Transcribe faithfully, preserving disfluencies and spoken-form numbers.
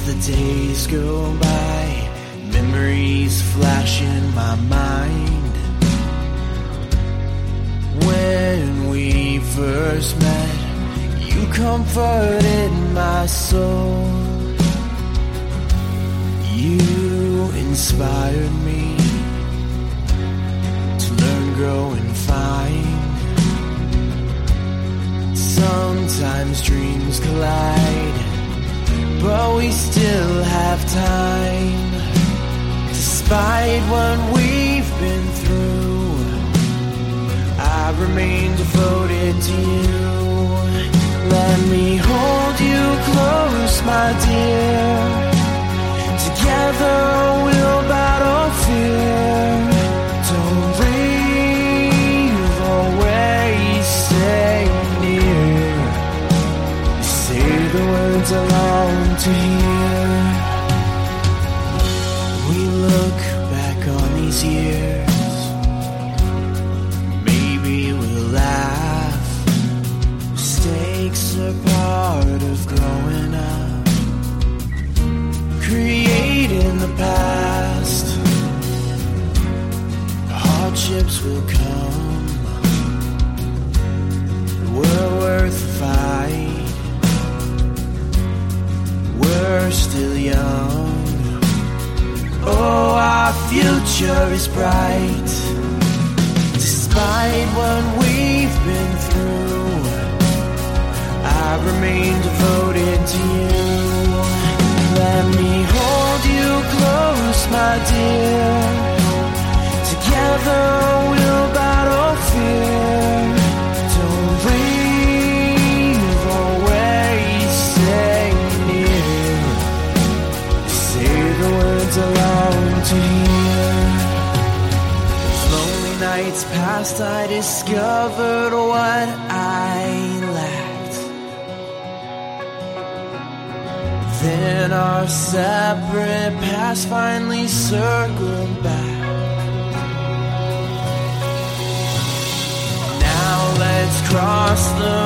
the days go by, memories flash in my mind. When we first met, you comforted my soul. You inspired me to learn, grow, and find. Sometimes dreams collide, but we still have time. Despite what we've been through, I remain devoted to you. Let me hold you close, my dear. Together we'll battle fear. Don't leave, always stay near. Say the words I long to hear. We look back on these years, maybe we'll laugh. Mistakes are part of growing up, creating the past. Hardships will come, we're worth the fight. We're still young, oh, our future is bright. Despite what we've been through, I remain devoted to you. Let me hold you close, my dear. Together we'll battle fear. Don't leave, always stay near. Say the words I long to hear. Those lonely nights past, I discovered what I lacked. Then our separate paths finally circled back. Now let's cross the